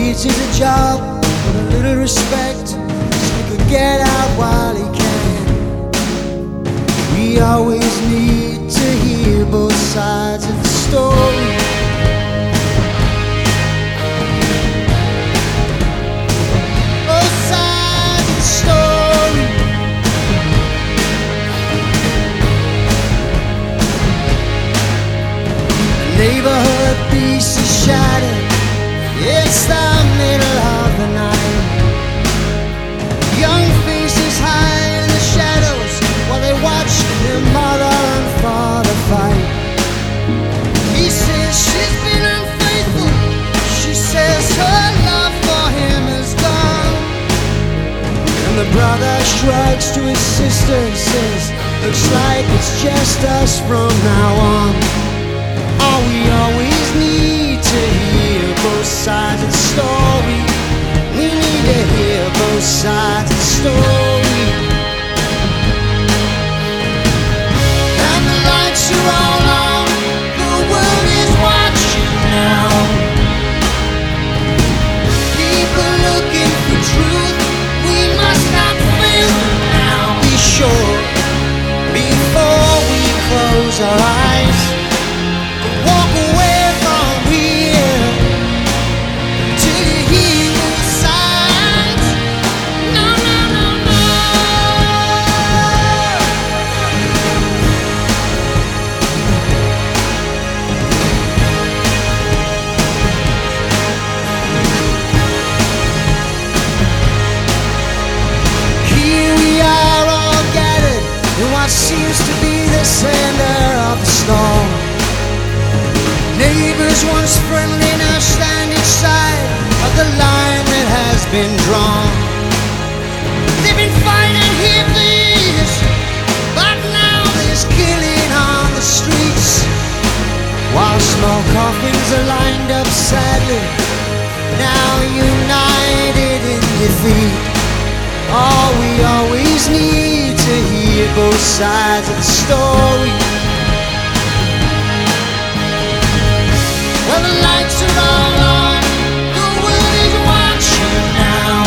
needs is a job and a little respect, so he could get out while he can. We always need to hear both sides of the story. Both sides of the story. The neighborhood peace is shattered. It's the middle of the night. Young faces hide in the shadows while they watch their mother and father fight. He says she's been unfaithful. She says her love for him is gone. And the brother shrugs to his sister and says, looks like it's just us from now on. All we always need to hear both sides of the story. We need to hear both sides of the story. And the lights are all on. The world is watching now. People looking for truth. We must not fail them now. Be sure before we close our eyes. Walk away from here till you hear both sides. No, no, no, no. Here we are all gathered in what seems to be the center of the storm. Neighbors once friendly now stand each side of the line that has been drawn. They've been fighting here for years, but now there's killing on the streets. While small coffins are lined up sadly, now united in defeat. All we always need to hear both sides of the story. Well, the lights are all on. The world is watching now.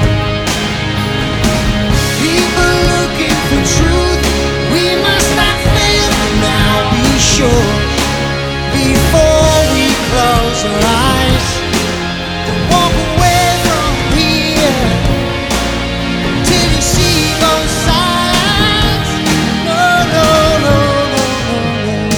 People looking for truth. We must not fail them now. Be sure before we close our eyes to walk away from here till you see both sides. No, no, no, no, no, no.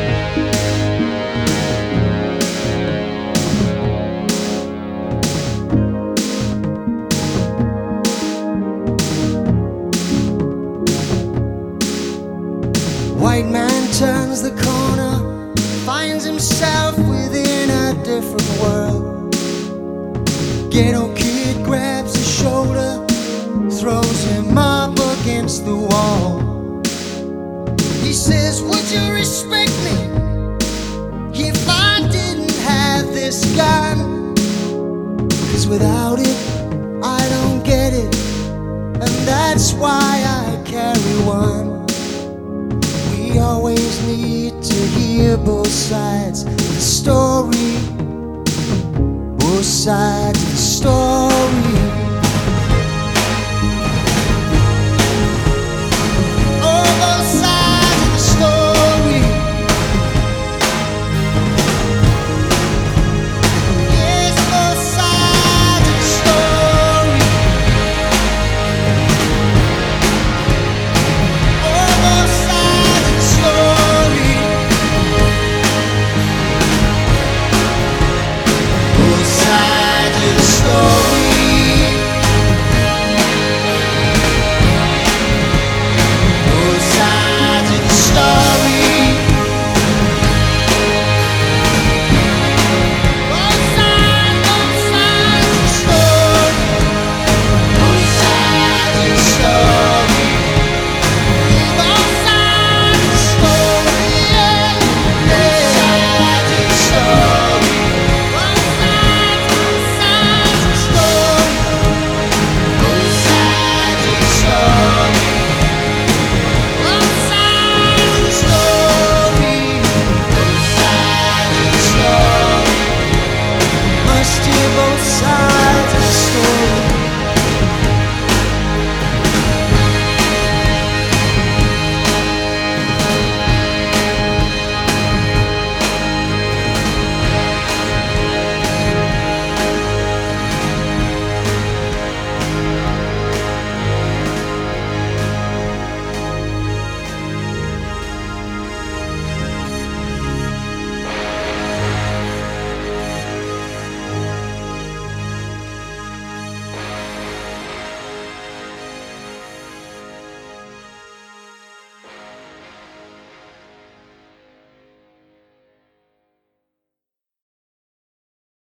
White man turns the corner, finds himself within a different world. Ghetto kid grabs his shoulder, throws him up against the wall. He says, would you respect me if I didn't have this gun? 'Cause without it, I don't get it, and that's why I carry one. We always need to hear both sides of the story. Both sides